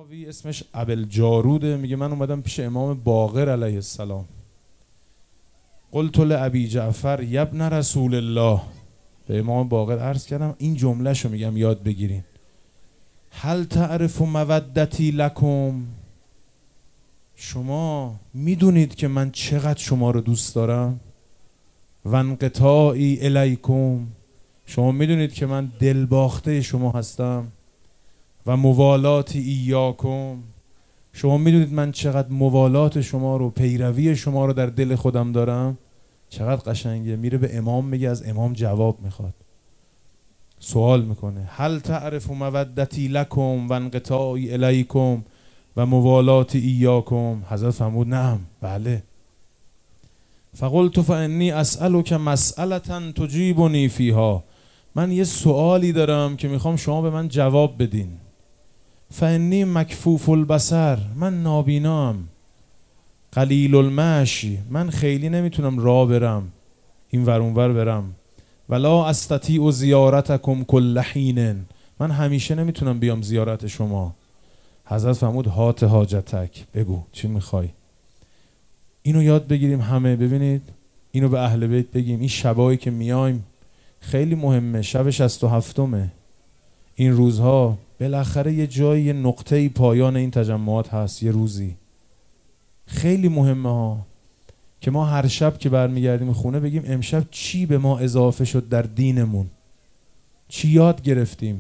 راوی اسمش ابوالجاروده، میگه من اومدم پیش امام باقر علیه السلام. قلت لابی جعفر یبن رسول الله، به امام باقر عرض کردم این جمله شو میگم یاد بگیرین. هل تعرف مودتی لکم، شما میدونید که من چقدر شما رو دوست دارم؟ و انقطاعی الیکم، شما میدونید که من دلباخته شما هستم؟ و موالاتی ایاکم، شما میدونید من چقدر موالات شما رو، پیروی شما رو در دل خودم دارم؟ چقدر قشنگه. میره به امام میگه، از امام جواب میخواد، سوال میکنه هل تعرف مودتی لکم و انقطاعی الیکم و موالاتی ایاکم؟ حضرت فرمود نعم، بله. فقلت فانی اسألک مسئلة تجیبنی فیها، من یه سوالی دارم که میخوام شما به من جواب بدین. فانی مکفوف البصر، من نابینام. قلیل المشی، من خیلی نمیتونم راه برم، این ور اون ور برم. ولا استطیع زیارتکم کل حین، من همیشه نمیتونم بیام زیارت شما. حضرت فرمود هات حاجتک، بگو چی میخوای. اینو یاد بگیریم همه، ببینید اینو به اهل بیت بگیم. این شبایی که میایم خیلی مهمه، شب 67م این روزها، بالاخره یه جایی، یه نقطه‌ای پایان این تجمعات هست، یه روزی خیلی مهمه ها، که ما هر شب که برمیگردیم خونه بگیم امشب چی به ما اضافه شد در دینمون، چی یاد گرفتیم،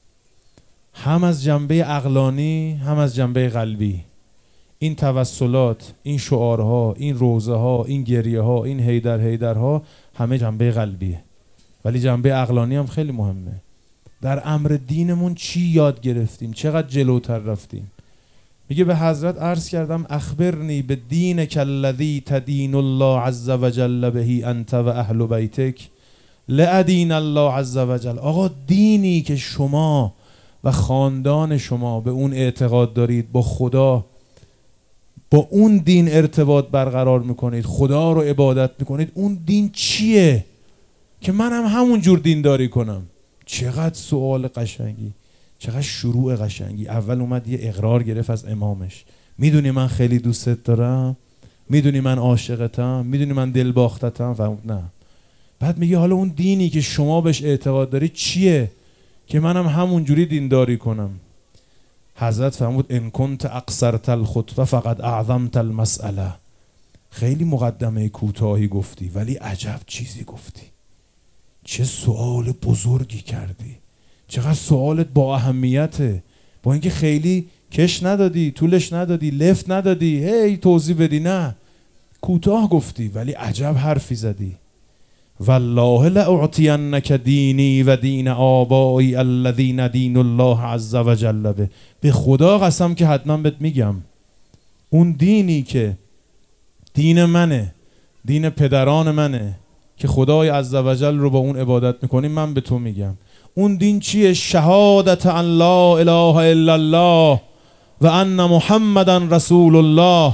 هم از جنبه عقلانی هم از جنبه قلبی. این توسلات، این شعارها، این روزه ها، این گریه ها، این هیدرها همه جنبه قلبیه، ولی جنبه عقلانی هم خیلی مهمه. در امر دینمون چی یاد گرفتیم، چقدر جلوتر رفتیم. میگه به حضرت عرض کردم اخبرنی به دینک الذی تدین الله عز وجل به انت و اهل بیتک لادین الله عز وجل. آقا دینی که شما و خاندان شما به اون اعتقاد دارید، با خدا با اون دین ارتباط برقرار میکنید، خدا رو عبادت میکنید، اون دین چیه که من هم همون جور دینداری کنم؟ چقدر سوال قشنگی، چقدر شروع قشنگی. اول اومد یه اقرار گرفت از امامش، میدونی من خیلی دوستت دارم، میدونی من عاشقتم، میدونی من دل باختتم. فرمود نه. بعد میگه حالا اون دینی که شما بهش اعتقاد دارید چیه که منم همون جوری دینداری کنم؟ حضرت فرمود ان کنت اقصرت الخطبه فقد اعظمت المسئله. خیلی مقدمه کوتاهی گفتی ولی عجب چیزی گفتی، چه سوال بزرگی کردی، چقدر سوالت با اهمیته، با اینکه خیلی کش ندادی، طولش ندادی، لفت ندادی، هی توضیح بدی، نه کوتاه گفتی ولی عجب حرفی زدی. والله لاعطینک دینی و دین آبایی الذین دین الله عز وجل به. به خدا قسم که حتما بهت میگم اون دینی که دین منه، دین پدران منه، که خدای عز وجل رو با اون عبادت میکنیم، من به تو میگم اون دین چیه؟ شهادت ان لا اله الا الله و ان محمدا رسول الله.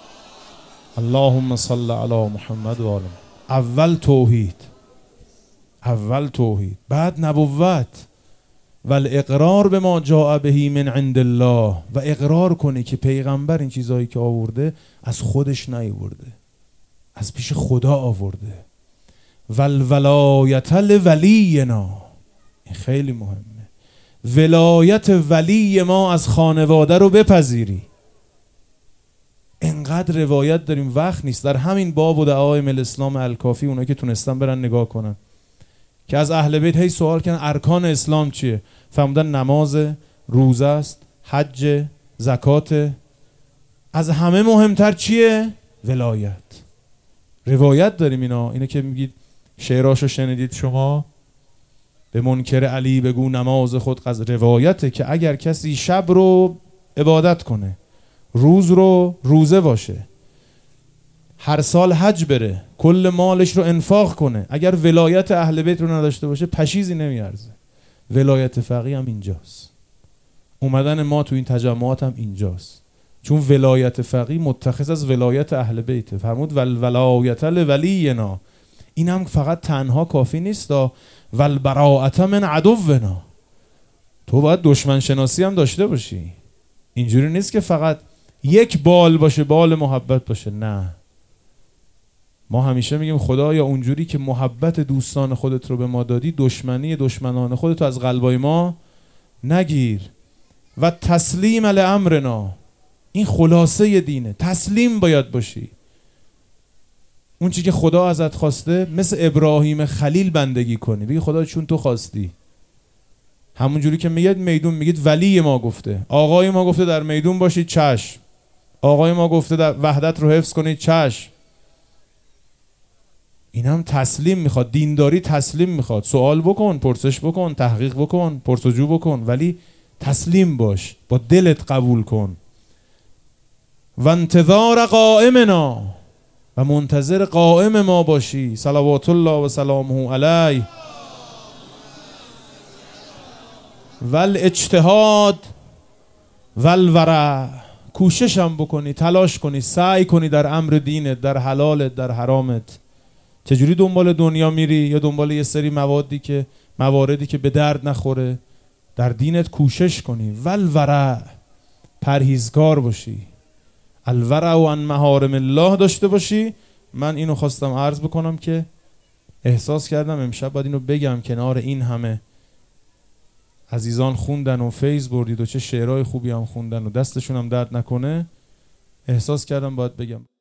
اللهم صل علی محمد و آل. اول توحید، اول توحید، بعد نبوت و الاقرار به ما جاء به من عند الله، و اقرار کنی که پیغمبر این چیزایی که آورده از خودش نیاورده، از پیش خدا آورده. والولایت لولینا، این خیلی مهمه، ولایت ولی ما از خانواده رو بپذیری. انقدر روایت داریم وقت نیست. در همین باب و دعائم الاسلام الکافی، اونایی که تونستن برن نگاه کنن، که از اهل بیت هی سوال کردن ارکان اسلام چیه؟ فرمودن نماز، روزه است، حج، زکات. از همه مهمتر چیه؟ ولایت. روایت داریم اینو که میگید شعراشو شنیدید شما، به منکر علی بگو نماز خود روایته که اگر کسی شب رو عبادت کنه، روز رو روزه باشه، هر سال حج بره، کل مالش رو انفاق کنه، اگر ولایت اهل بیت رو نداشته باشه پشیزی نمیارزه. ولایت فقیه هم اینجاست، اومدن ما تو این تجمعات هم اینجاست، چون ولایت فقیه متخذ از ولایت اهل بیت. فرمود والولایت لولینا، این هم فقط تنها کافی نیست، والبراءت من عدونا، تو باید دشمن شناسی هم داشته باشی. اینجوری نیست که فقط یک بال باشه، بال محبت باشه. نه، ما همیشه میگیم خدایا اونجوری که محبت دوستان خودت رو به ما دادی، دشمنی دشمنان خودت رو از قلبای ما نگیر. و تسلیم لامرنا، این خلاصه دینه. تسلیم باید باشی. اون چی که خدا ازت خواسته، مثل ابراهیم خلیل بندگی کنی. بگی خدا چون تو خواستی. همون جوری که میگید میدون، میگید ولی ما گفته، آقای ما گفته در میدون باشید، چشم. آقای ما گفته در وحدت رو حفظ کنید، چشم. این هم تسلیم میخواد. دینداری تسلیم میخواد. سوال بکن، پرسش بکن، تحقیق بکن، پرسجو بکن، ولی تسلیم باش، با دلت قبول کن. و انتظار قائمنا، و منتظر قائم ما باشی. صلوات الله و سلامه علیه. والاجتهاد والورع، کوشش هم بکنی، تلاش کنی، سعی کنی در امر دینت، در حلالت، در حرامت. چجوری دنبال دنیا میری یا دنبال یه سری مواردی که به درد نخوره؟ در دینت کوشش کنی. والورع، پرهیزگار باشی. الورع عن محارم الله داشته باشی. من اینو خواستم عرض بکنم که احساس کردم امشب باید اینو بگم. کنار این همه عزیزان خوندن و فیض بردید و چه شعرهای خوبی هم خوندن و دستشون هم درد نکنه، احساس کردم باید بگم.